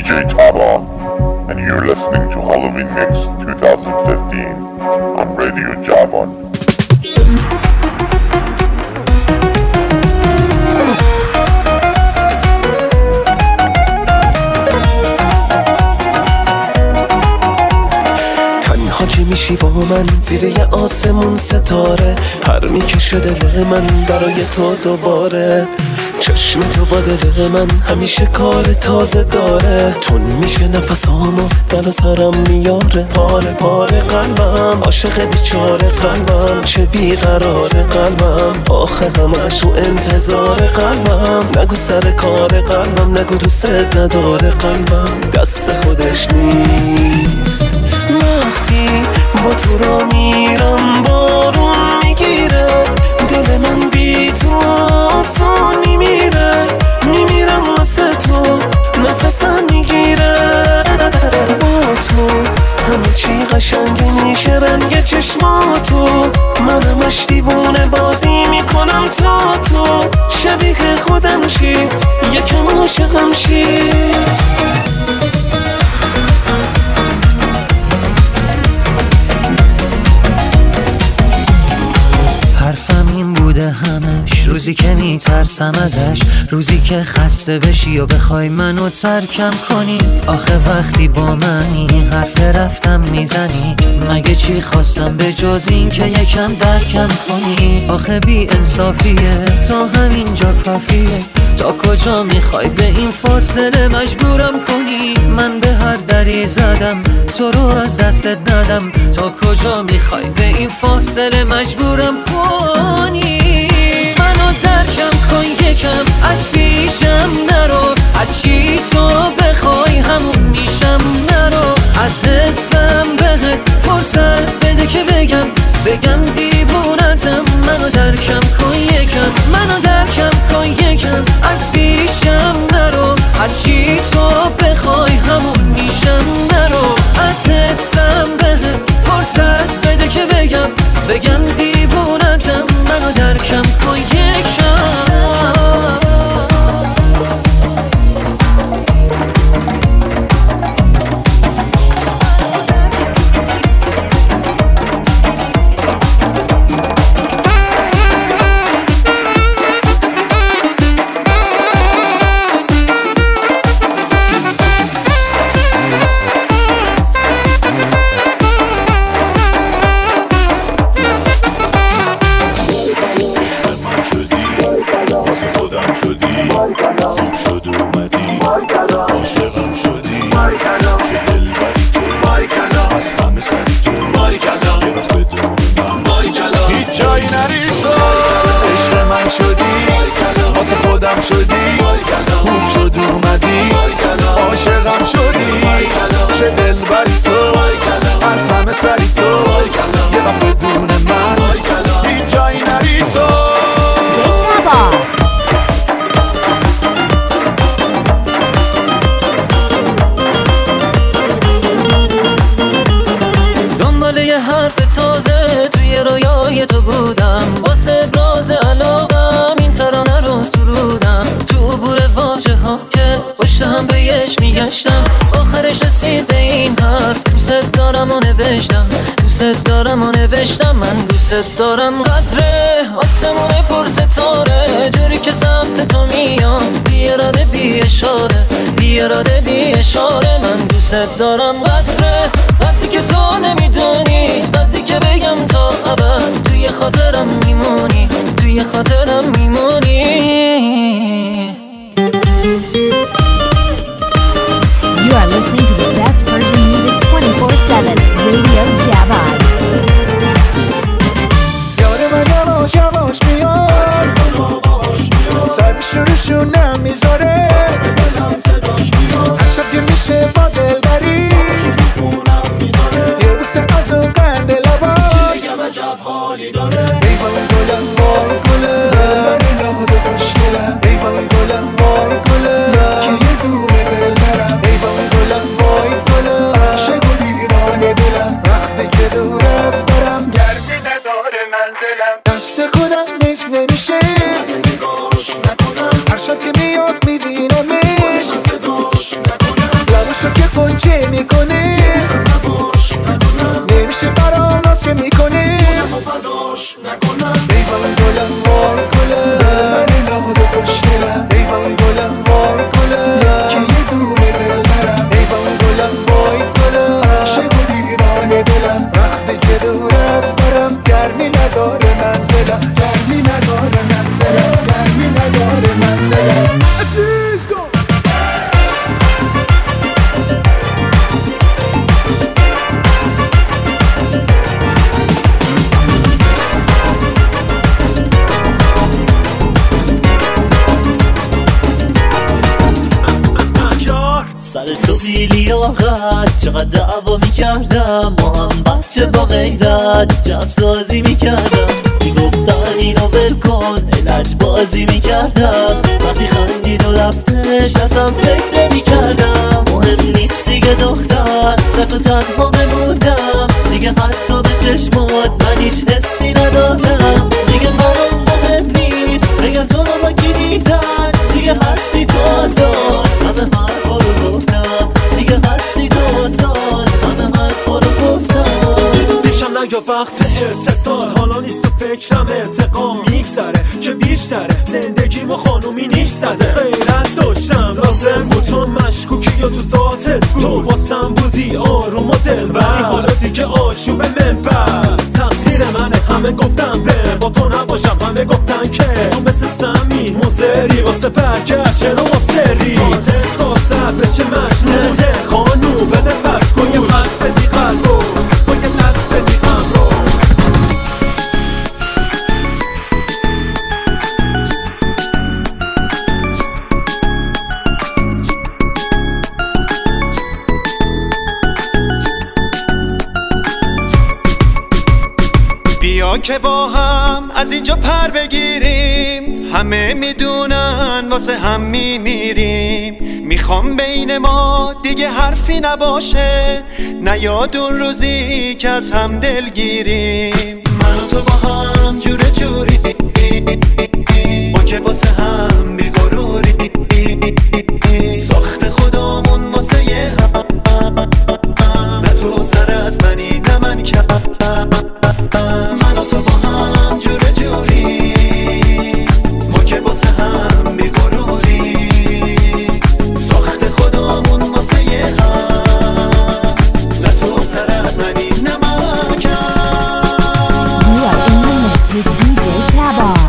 DJ Taba, and you're listening to Halloween Mix 2015 on Radio Javon. حاجی میشی با من زیر یه آسمون ستاره، پر میکشه دل من برای تو دوباره. چشم تو با دل من همیشه کار تازه داره، تون میشه نفسامو بلا سرم میاره. پاره پاره قلبم عاشق بیچاره قلبم، چه بیقراره قلبم آخه همش تو انتظار قلبم. نگو سر کار قلبم، نگو دوست نداره قلبم، دست خودش نیست. وقتی با تو را میرم بارون میگیره، دل من بی تو آسان میمیرم واسه تو، نفسم میگیره. با تو همه چی قشنگه میشه، رنگ چشماتو من همش دیوونه بازی میکنم تا تو شبیه خودم شی، یکم عاشقم شی. حرفم این بوده همش، روزی که میترسم ازش، روزی که خسته بشی و بخوای منو ترکم کنی. آخه وقتی با منی حرف رفتم میزنی، مگه چی خواستم به جز این که یکم درکم کنی. آخه بی انصافیه تا همینجا کافیه، تا کجا میخوای به این فاصله مجبورم کنی. من به هر دری زدم تو رو از دستت ندم، تا کجا میخوای به این فاصله مجبورم کنی. منو درکم کن یکم، از پیشم نرو، هرچی تو بخوای همون میشم. نرو از حسم بهت فرصت بده که بگم دیوونتم. منو درکم کن یکم، منو درکم کن یکم، از پیشم نرو، هرچی تو بخوای همون میشم. نرو از حسم بهت فرصت بده که بگم دیوونتم. منو درکم کن یکم. آخرش رسید به این حرف، دوست دارم و نوشتم، دوست دارم و نوشتم. من دوست دارم قدره آسمون پر ستاره، جوری که سمت تو میام بی اراده بی اشاره. من دوست دارم قدره، قدری که تو نمیدونی، قدری که بگم تا ابد توی خاطرم میمونی، توی خاطرم میمونی. You are listening to the best Persian music 24/7, Radio Javon. یار من یواش یواش میاد، سرش روشون نمیذاره، عشق که میشه با دلبری، یه بوسه از اون قند لباش، ای وای گلم وای گلم، لحظه خوشگلم، ای وای گلم وای گلم، که یه دونه دل برم، ای وای گلم وای گلم، عاشق و دیوانه دلم، وقتی که دور از برم گردی نداره من دلم. دست خودم نیست نمیشه، هر شب که میاد میبینم تو بی لیاقت چقدر دعوا میکردم، محبت چه با غیرت جب سازی میکردم. میگفتن اینو ول کن علج بازی میکردم، وقتی خندید و رفتش اصلا فکر نمیکردم. مهم نیست دیگه دختر تو تنها بموندم، دیگه حتی به چشمات من هیچ حسی ندارم. دیگه برام مهم نیست بگن تو رو با کی دیدن، دیگه هستی تو آزاد همه حرفا رو گفتم، دیگه هستی تو آزاد همه حرفا رو گفتم. پیشم نیا وقت اتصال، حالا نیست تو فکرم انتقام میگذره که بیشتره زندگیمو خانومی نیش زده. غیرت داشتم لازم بود تو مشکوکی یا تو ذاتت بود، تو واسم بودی آروم و دلبر، حالا دیگه آشوب منبر تقصیر منه. همه گفتم به با تو نباشم، همه گفتن که تو مثل سمی مزری واسه برگشت و سری احساست بشه مجنونه. خانو بده پس کن یه پس بدی قلبو، با یه پس بدی قمرو. بیا که با هم از اینجا پر بگیریم، همه میدونن واسه هم میمیریم. میخوام بین ما دیگه حرفی نباشه، نیاد اون روزی که از هم دلگیریم. من و تو با هم جوره جوری، ما که واسه هم بی‌غروری، ساخت خودمون واسه یه هم، نه تو سر از منی نه من کرد. من و تو با هم جوره جوری، ما که واسه هم بی‌غروری، ساخت خودمون واسه یه هم، نه تو سر از منی نه من کرد. We are in the mix with DJ Tabar.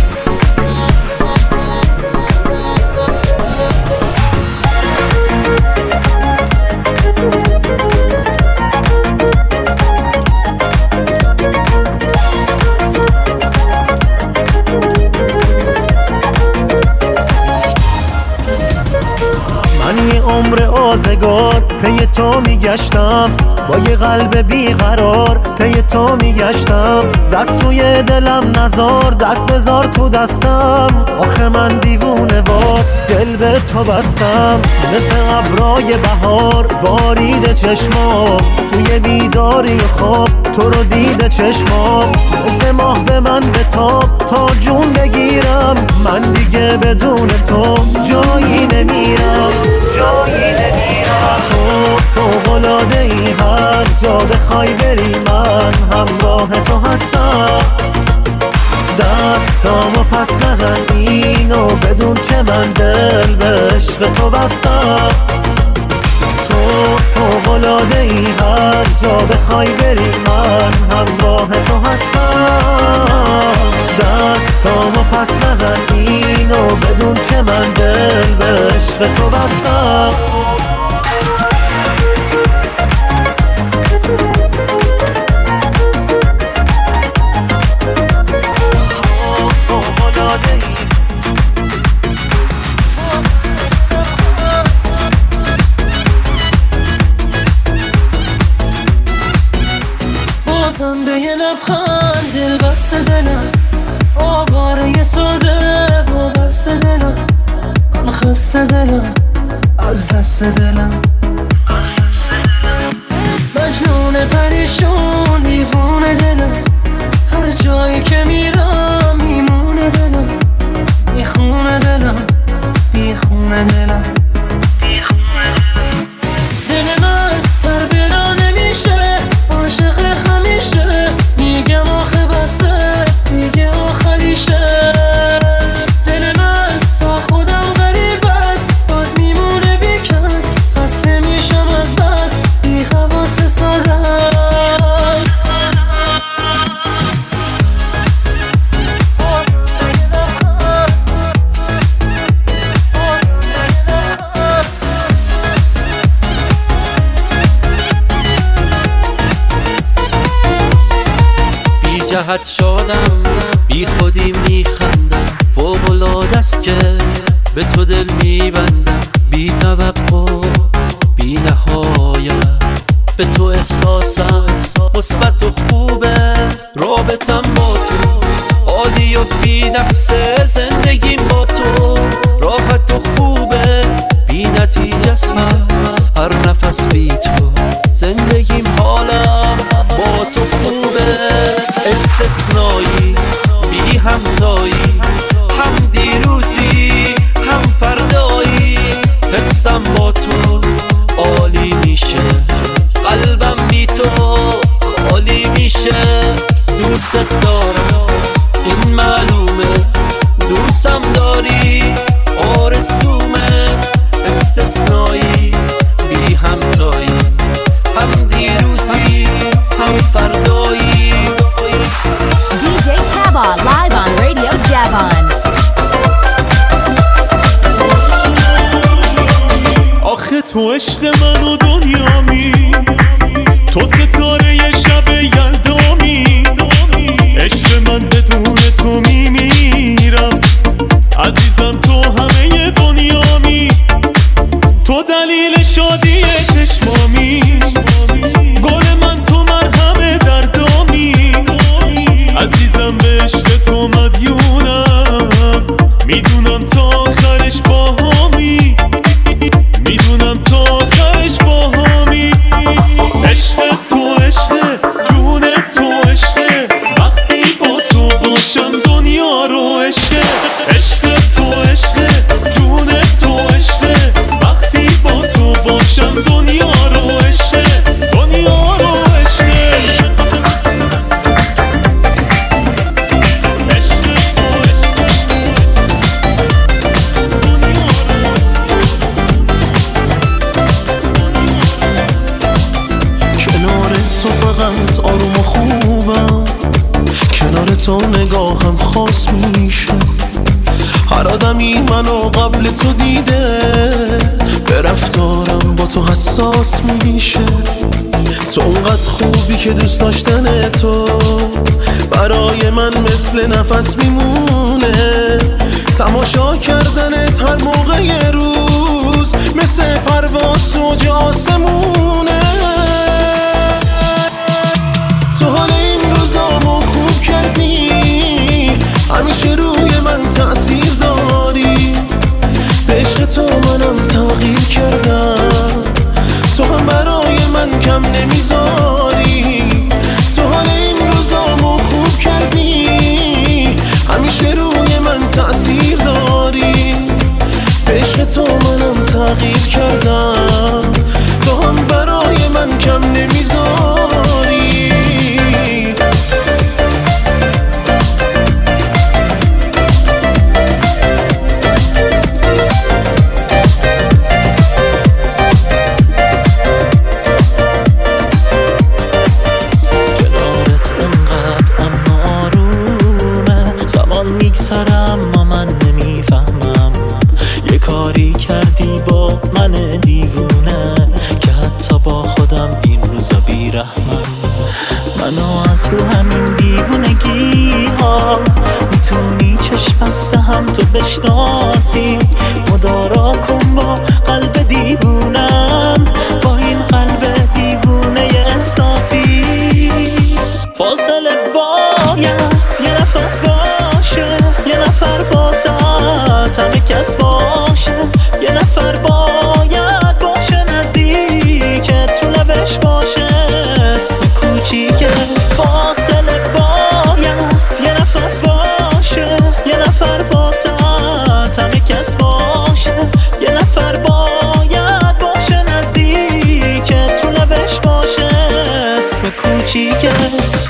عمر آزگار پی تو میگشتم، با یه قلب بیقرار پی تو میگشتم. دست روی دلم نزار، دست بذار تو دستم، آخه من دیوونه وار دل به تو بستم. مثل ابرای بهار بارید چشمام، توی بیداری خواب تو رو دیده چشمام. مثل ماه به من بتاب تا جون بگیرم، من دیگه بدون تو جایی نمیرم، جایی نمیرم. تو فوق‌العاده ای، هر جا بخوای بری من همراه تو هستم. دستامو پس نزن اینو بدون که من دل به عشق تو بستم. تو فوق‌العاده ای، هر جا بخوای بری من همراه تو هستم. دستامو پس نزن اینو بدون که من دل به عشق تو بستم. بازم به یه لبخند دل بسته دلم، آواره ساده وابسته دلم، من خسته دلم از دست دلم، مجنون پریشون دیوونه دلم. هر جایی که میرم میمونه دلم، میخونه دلم بیخونه دلم. دل من سر بلا نمیشه، عاشق همیشه، میگم آخه بسه میگه آخریشه. دل من با خودم غریب است، باز میمونه بی کس، خسته میشم از بس بی حواس ساده است. بی جهت شادم بی خودی میخندم، فوق‌العاده است که به تو دل میبندم. بی توقع تو عشق من و دنیامی، تو ستاره شب یلدامی. عشق من بدون تو میمیرم عزیزم، تو همه دنیامی. تو دلیل شادی چشمامی، گل من تو مرهم دردامی. عزیزم به عشق تو مدیونم، میدونم تا آخرش باهامی، میدونم تا آخرش باهامی. عشق تو عشق، جون تو عشق، وقتی با تو باشم دنیا رو عشق. عشق تو عشق، جون تو عشق، وقتی با تو باشم دنیا رو عشق، دنیا رو عشق. آروم و خوبم، کنار تو نگاهم خاص میشه. هر آدمی منو قبل تو دیده، به رفتارم با تو حساس میشه. تو اونقدر خوبی که دوست داشتن تو برای من مثل نفس میمونه. تماشا کردنت هر موقع روز مثل پرواز توج آسمونه. تو حال این روزامو خوب کردی، همیشه روی من تأثیر داری. به عشق تو منم تغییر کردم، تو هم برای من کم نمیذاری. تو حال این روزامو خوب کردی، همیشه روی من تأثیر داری. به عشق تو منم تغییر کردم، تو هم برای من کم نمیذاری. اما من نمیفهمم، یه کاری کردی با من دیوونه که حتی با خودم این روزا بیرحمم. منو از رو همین دیوونگی ها میتونی چشم بسته هم تو بشناسی. مدارا کن با قلب دیوونم، با این قلب دیوونه احساسی. فاصله باید یه نفس باشه، یه نفر واسط همه کس باشه. یه نفر باید باشه نزدیکت، رو لبش باشه اسم کوچیکه. فاصله باید یه نفس باشه، یه نفر واسط همه کس باشه. یه نفر باید باشه نزدیکت، رو لبش باشه اسم کوچیکت.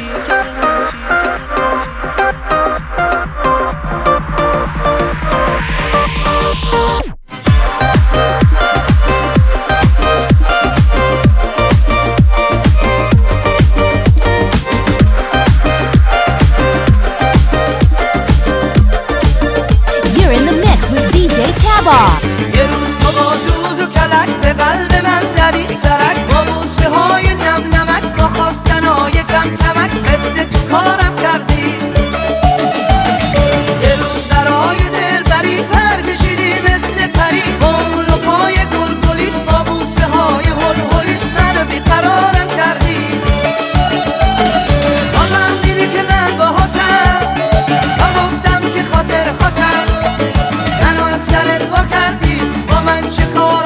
یه روز تو با دوز و کلک به قلب من زدی سرک، با بوسه های نم نمک، با خواستنهای کم کمک بده تو کارم کردی. یه روز درای دل بری پر کشیدی مثل پری، با اون لپای گل گلی، با بوسه های هل هلی منو بیقرارم کردی. بازم دیدی که من باهاتم، با گفتم که خاطر خاطر منو از سرت وا کردی. با من چه کار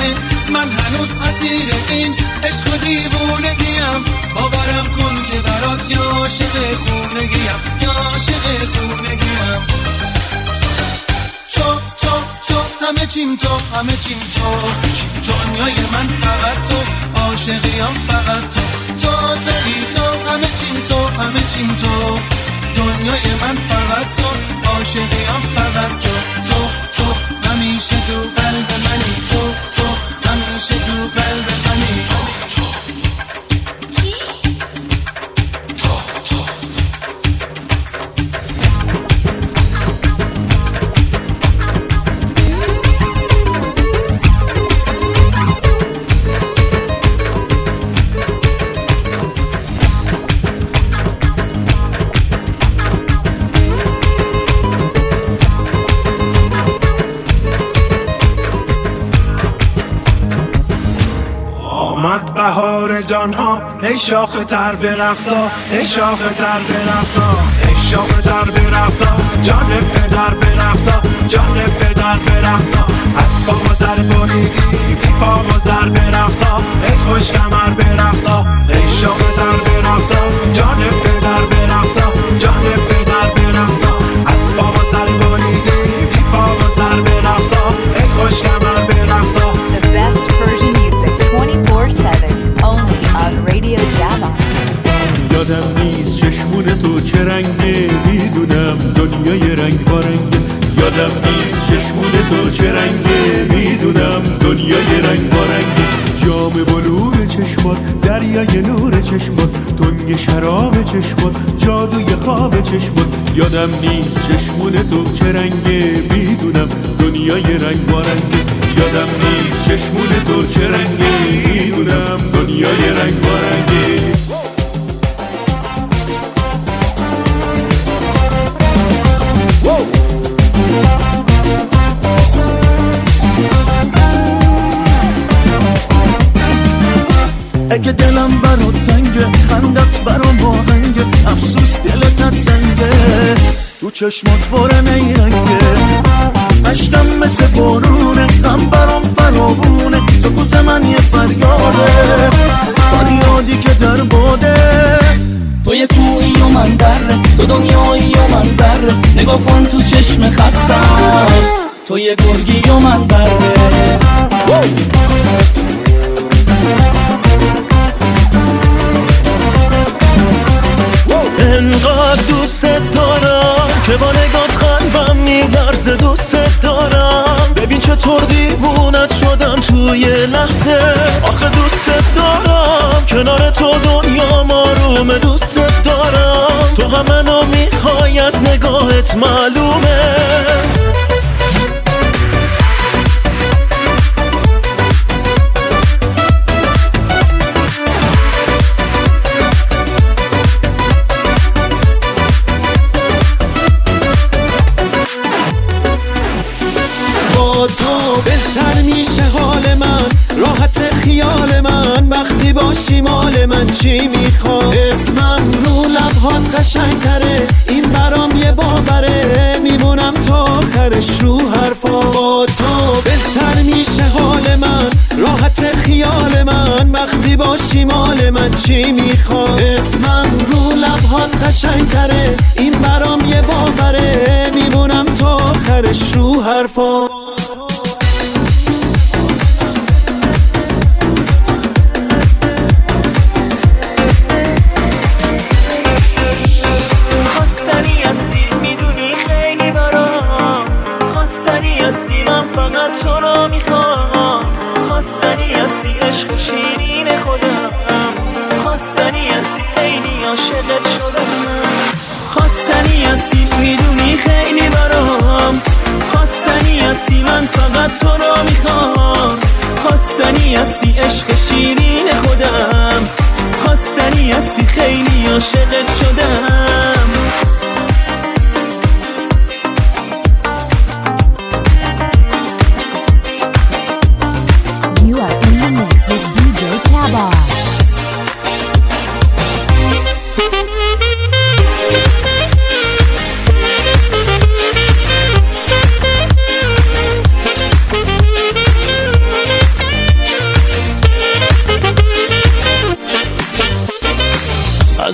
منه. من هنوز اسیر این عشق و دیوونگیم، باورم کن که برات یا عاشق خونگیم، یا عاشق خونگیم. تو همه چیم تو، همه چیم تو، دنیای من فقط تو، عاشقیم فقط تو. تو همه چیم تو، همه چیم تو، دنیای من فقط تو، عاشقیم فقط تو. تو همیشه تو قلب منی، تو همیشه تو قلب منی. بهار جانها ای شاخ تر برقصا، ای شاخ تر برقصا، ای شاخ تر برقصا، جان پدر برقصا، جان پدر برقصا. از پا و سر بریدی بی پا و سر برقصا، ای خوش کمر برقصا، ای شاخ تر برقصا، جان پدر برقصا، جان پدر برقصا. از پا و سر بریدی بی پا و سر برقصا، ای خوش کمر برقصا. The best Persian music 24/7 only on Radio Java. یادم نیست چشمون تو چه رنگه، میدونم دنیای رنگ بارنگه. یادم نیست چشمون تو چه رنگه، میدونم دنیای رنگ بارنگه. جام بلور چشمات، دریای نور چشمات، تنگ شراب چشمات، جادوی خواب چشمات. یادم نیست چشمون تو چه رنگه، میدونم دنیای رنگ بارنگه. یادم نیست چشمون تو چه رنگه، میدونم دنیای رنگ بارنگه. اگه دلم برات تنگه، خندت برام واهنگه، افسوس دلت سنگه، تو چشمات پر نیرنگه. عشقم مثل بارونه، غم برام فراوونه، سکوت من یه فریاده، فریادی که در باده. تو یه کوهی و من دره، تو دنیایی و من ذره، نگاه کن تو چشم خستم، تو یه گرگی و من بره. انقدر دوست دارم که با نگات قلبم میلرزه. دوست دارم ببین چطور دیوونت شدم توی لحظه. آخه دوست دارم کنار تو دنیا آرومه. دوست دارم تو هم منو میخوای، از نگاهت معلومه. تو بهتر میشه حال من، راحت خیال من، وقتی باشی مال من. چی میخوام اسمم رو لبهات قشنگتره، این برام یه باوره، میمونم تا آخرش رو حرفا. با تو بهتر میشه حال من، راحت خیال من، وقتی باشی مال من. چی میخوام اسمم رو لبهات قشنگتره، این برام یه باوره، میمونم تا آخرش رو حرفا. فقط تو رو میخوام، خواستنی هستی عشق شیرین خودم، خواستنی هستی خیلی عاشقت شدم، خواستنی هستی میدونی خیلی برام، خواستنی هستی من فقط تو رو میخوام، خواستنی هستی عشق شیرین خودم، خواستنی هستی خیلی عاشقت شدم. You are in the mix with DJ Tabar.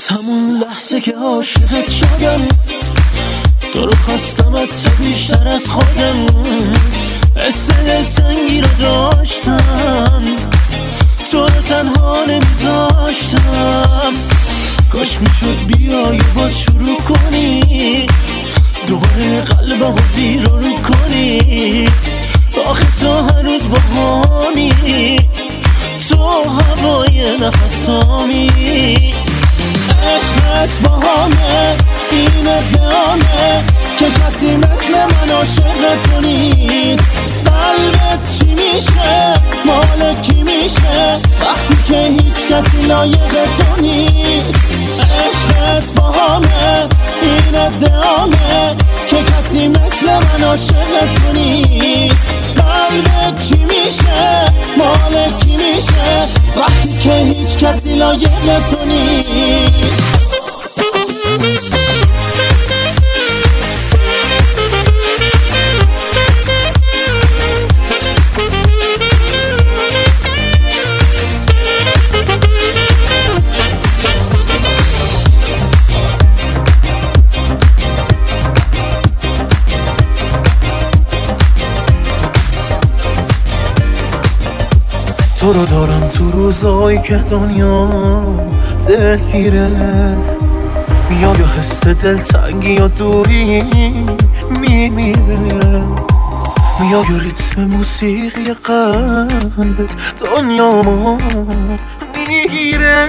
از همون لحظه که عاشقت شدم تو رو خواستمت تو بیشتر از خودم حس دلتنگی رو داشتم تو رو تنها نمیذاشتم کاش میشد بیای باز شروع کنی دوباره قلبم رو زیر رو کنی آخه تو هنوز بهامی تو هوای نفسامی عشقت باهامه این ادعامه که کسی مثل من عاشق تو نیست قلبت چی میشه مال کی میشه وقتی که هیچ کسی لایق تو نیست عشقت باهامه این ادعامه که کسی مثل من عاشق تو نیست قلبت چی میشه مال کی میشه وقتی که هیچ کسی لایق تو نیست تو رو دارم تو روزایی که دنیا دلگیره میاد یا حس دلتنگی یا دوری میمیره میاد یا ریتم موسیقی قلبت دنیامو میگیره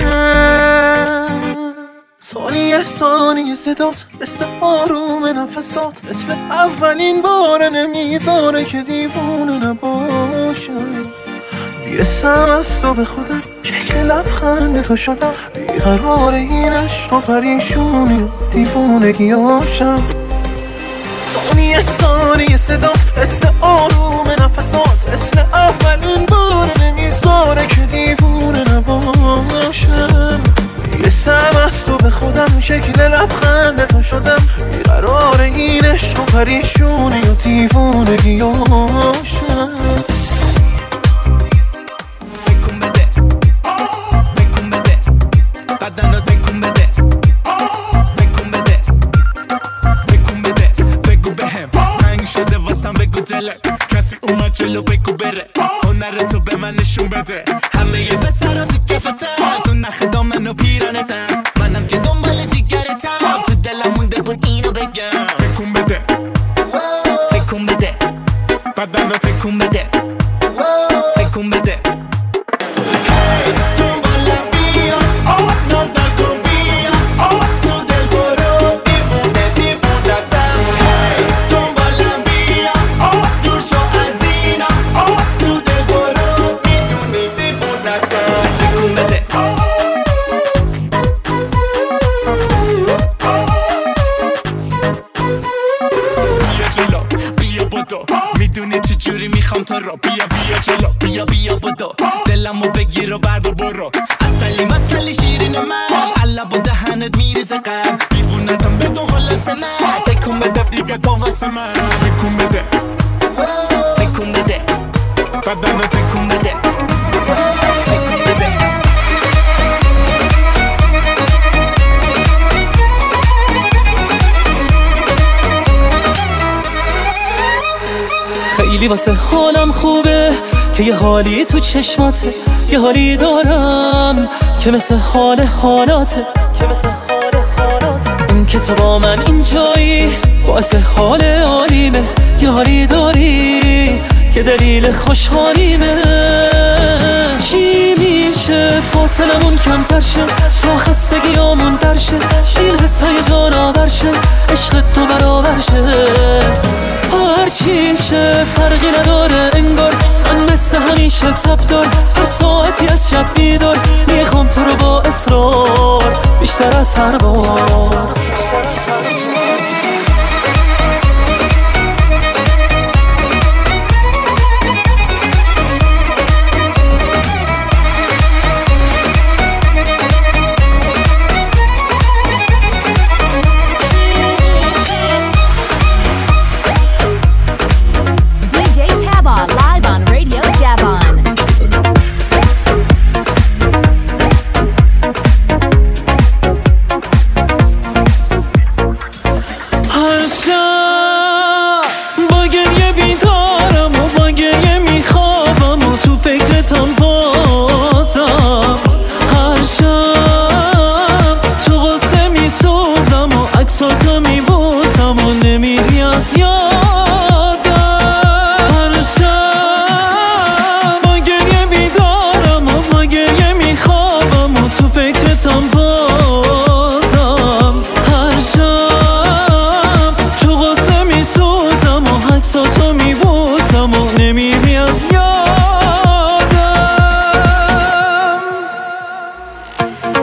ثانیه صدات مثل آروم نفسات مثل اولین بار نمیذاره که دیوونه نباشه بیرسم از تو به خودم شکل لبخند تو شدم بیقرار این عشق و پریشونی دیوونگی هاشم ثانیه صدات مثل آروم نفسات مثل اولین بار نمیذاره که دیوونه نباشم بیرسم از تو به خودم شکل لبخند تو شدم بیقرار این عشق و پریشونی دیوونگی هاشم کسی اومد جلو بگو بره هنر تو به من نشون بده همه یه بسرا تو کفتن تو نخ دامن و پیرانتن منم که دنبال جیگرتم تو دلم مونده بود اینو بگم تکون بده تکون بده بدن رو تکون بده تکون بده بیا جلو بیا بدو دلمو بگیر و بر برو اصلی شیرین من علب و دهنت میریزه قلب دیوونتم به تو خلاص من تکون بده دیگه تو واسه من تکون بده تکون بده بدن تکون بده تکون بده خیلی واسه حالم خوبه که یه حالی تو چشماته یه حالی دارم که مثل حال حالاته این که تو با من اینجایی واسه حال عالیمه یه حالی داری که دلیل خوشحالیمه چی میشه فاصلمون کمتر شه تا خستگیامون در شه این حسای جانور شه عشق تو برابر شه هرچی شه فرقی نداره انگار من مثل همیشه تب دار هر ساعتی از شب بیدار میخوام تو رو با اصرار بیشتر از هر بار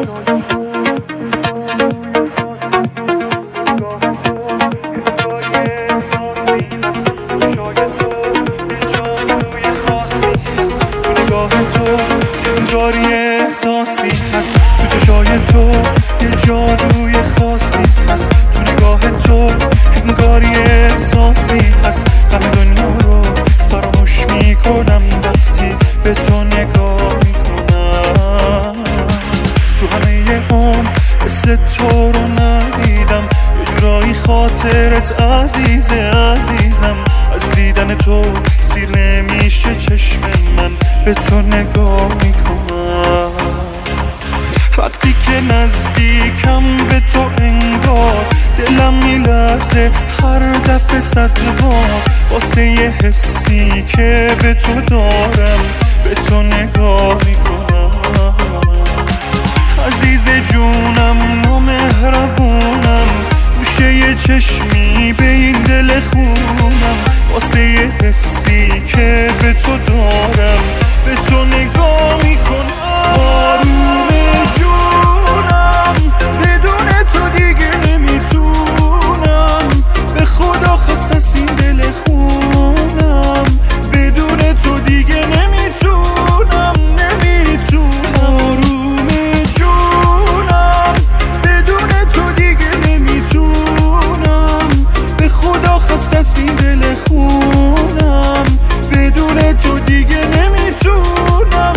خاطرت عزیزم از دیدن تو سیر نمیشه چشم من به تو نگاه میکنم وقتی که نزدیکم به تو انگار دلم میلرزه هر دفعه صد بار واسه یه حسی که به تو دارم به تو نگاه میکنم عزیز جونم و مهربونم گوشه یه چشمی به این دل خونم واسه یه حسی که به تو دارم به تو نگاه میکنم آروم جونم بدون تو دیگه نمیتونم به خدا خواست از این دل خونم بدون تو دیگه نمیتونم آروم جونم بدون تو دیگه نمیتونم به خدا خواست از این دل خونم بدون تو دیگه نمیتونم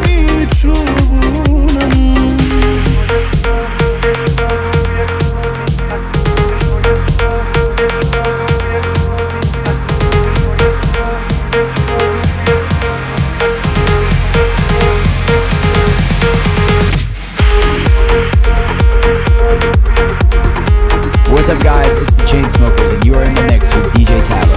What's up, guys? It's the Chainsmokers, and you are in the mix with DJ Taba.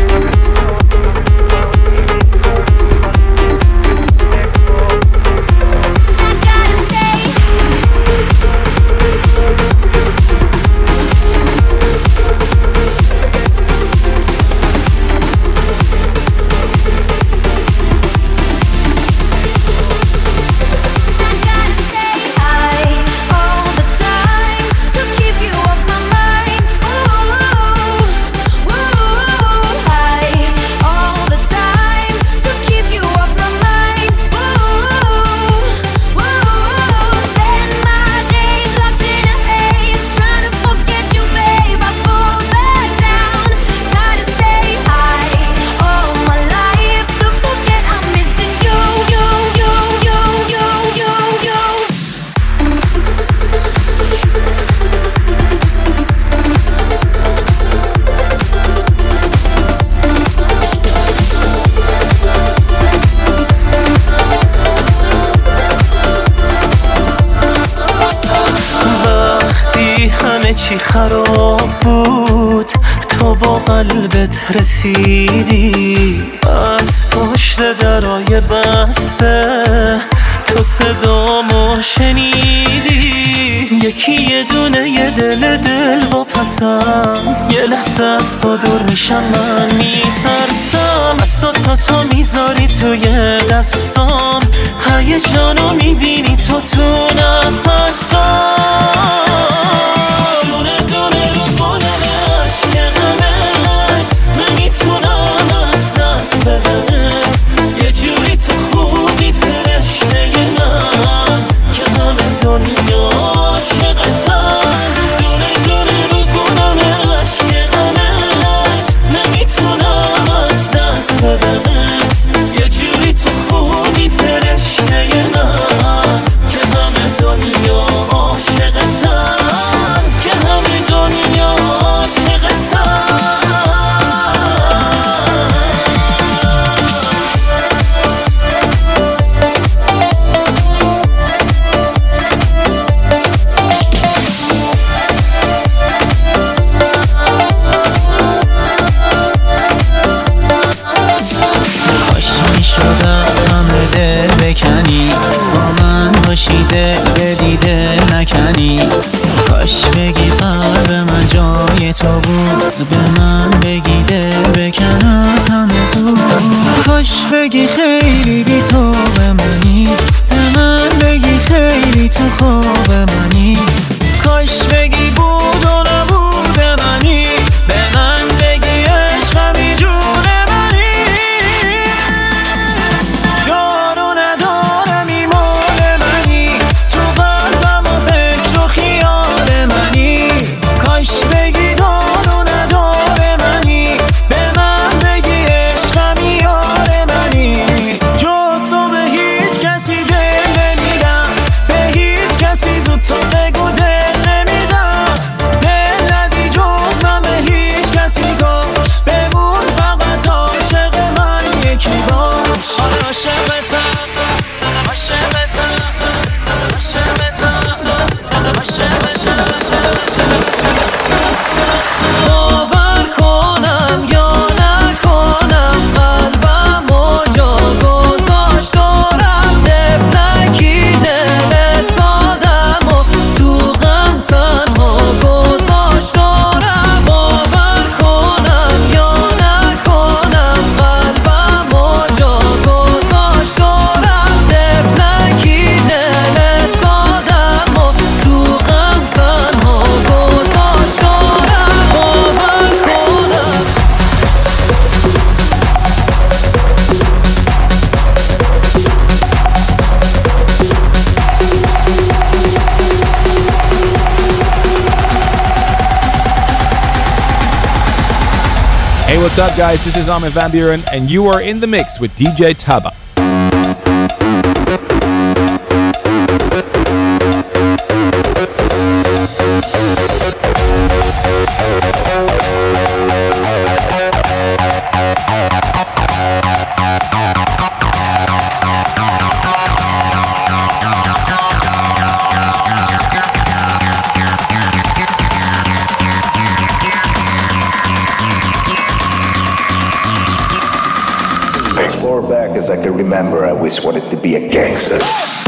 چی خراب بود تو با قلبت رسیدی از پشت درای بسته تو صدامو شنیدی یکی یه دونه یه دل با پسم یه لحظه از تو دور میشم من میترسم از تو میذاری توی دستام هیجانو میبینی تو نفسام یه جوری تو خوبی فرشته من که همه دنیا عاشقتم دونه بگونم عشق غمت نمیتونم از دست بدمت یه جوری تو خوبی فرشته من که همه دنیا عاشقتم که همه دنیا عاشقتم بکنی با من باشی دل دیده نکنی کاش بگی قلب من جای تو بود به من بگی دل بکن از همه زود کاش بگی خیلی بی تو به منی به من بگی خیلی ولی تو خواب منی. کاش بگی بود و نبود منی، به من بگی عشقمی جون منی. دار و ندارمی مال منی، تو قلبم و فکر و خیال منی. کاش بگی دار و ندار منی، به من بگی عشقمی یار منی. جز تو به هیچ کسی دل نمیدم، به هیچ کسی زود تو بگو دل نمیدم. دل ندی جز من به هیچ کسی، کاش بمون فقط عاشق من یکی باش. عاشقتم عاشقتم عاشقتم عاشقتم. باور کنم یا نکنم قلبمو جا گذاشت و رفت، دفنکی دل سادمو تو غم تنها گذاشت و رفت. باور کنم یا نکنم قلبمو جا گذاشت و رفت، دفنکی دل سادمو تو غم تنها گذاشت و رفت. باور کنم. Hey, what's up, guys? This is Armin van Buuren, and you are in the mix with DJ Taba. As far back as I can remember, I always wanted to be a gangster.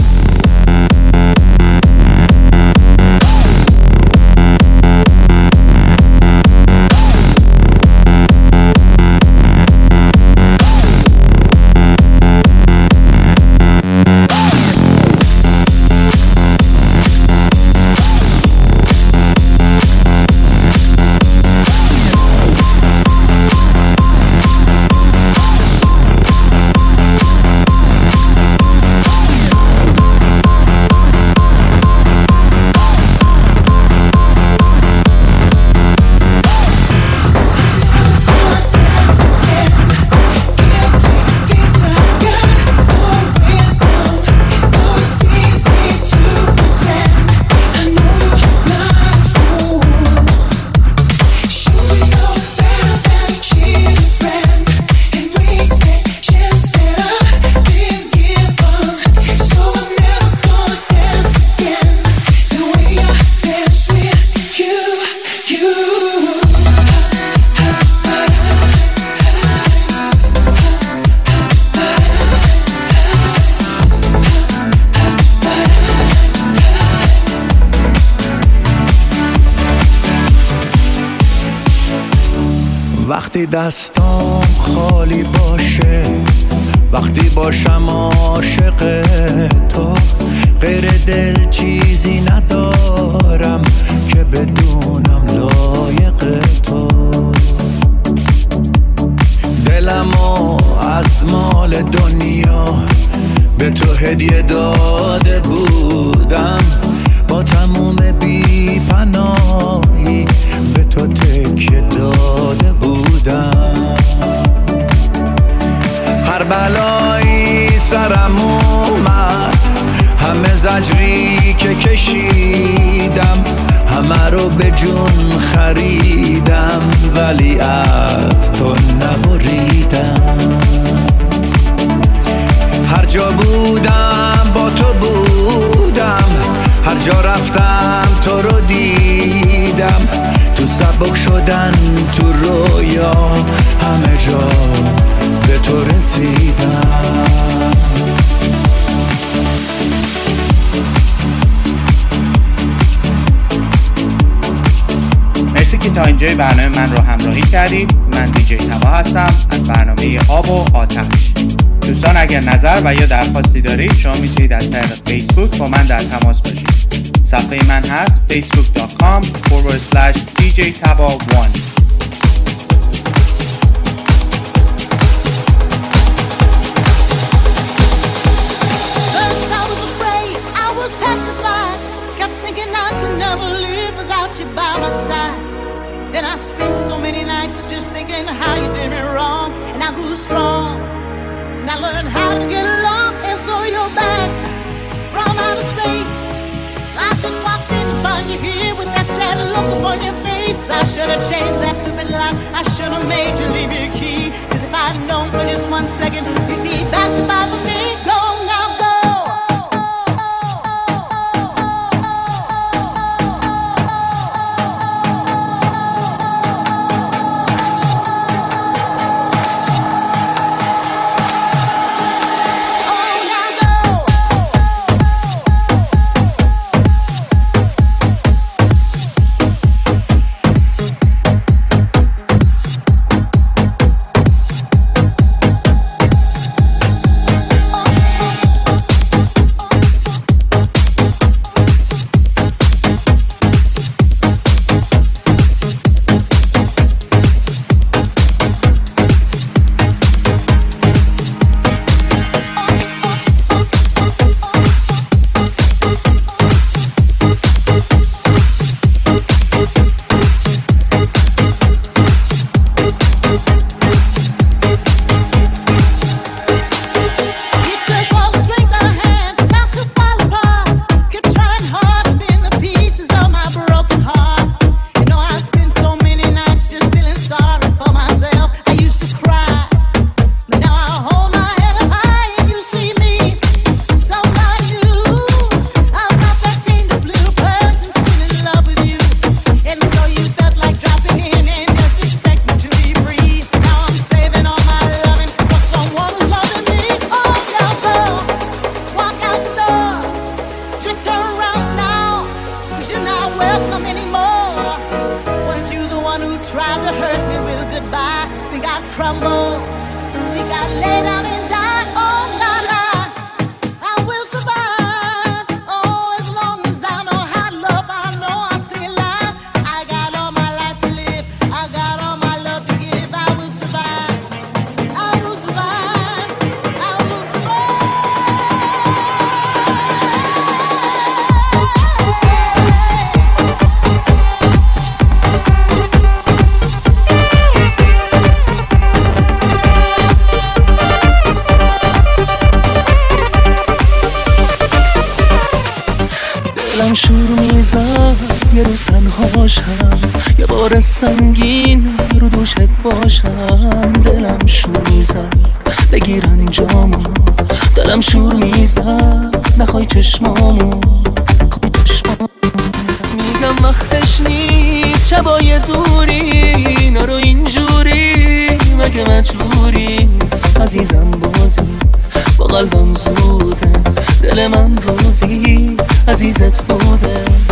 وقتی دستام خالی باشه، وقتی باشم عاشق تو، غیر دل چیزی ندارم که بدونم لایق تو. دلمو از مال دنیا به تو هدیه داده بودم، با تموم بی پناهی به تو تکیه داده بودم. هر بلایی سرم اومد، همه زجری که کشیدم، همه رو به جون خریدم، ولی از تو نبریدم. هر جا بودم با تو بودم، هر جا رفتم تو رو دیدم، تو سبک شدن تو رویا همه جا به تو رسیدم. مرسی که تا اینجای برنامه من رو همراهی کردید. من دیجی تبا هستم از برنامه آب و آتش. دوستان اگر نظر و یا درخواستی دارید شما میتونید از طریق فیسبوک با من در تماس باشید. صفحه من هست facebook.com/djtaba1. Then I spent so many nights just thinking how you did me wrong. And I grew strong, and I learned how to get along. And so you're back from outer space. I just walked in to find you here with that sad look upon your face. I should have changed that stupid lock. I should have made you leave your key. Cause if I'd known for just 1 second you'd be back to bother me. Go now, go. دلم شور میزد یه روز تنهاشم، یه بار سنگین رو دوشت باشم. دلم شور میزد بگیر انجامو، دلم شور میزد نخوای چشمامو. میگم وقتش نیست شبای دوری، نرو اینجوری مگه مجبوری. عزیزم بازی با قلبم زوده، دل من روزی عزیزت بوده.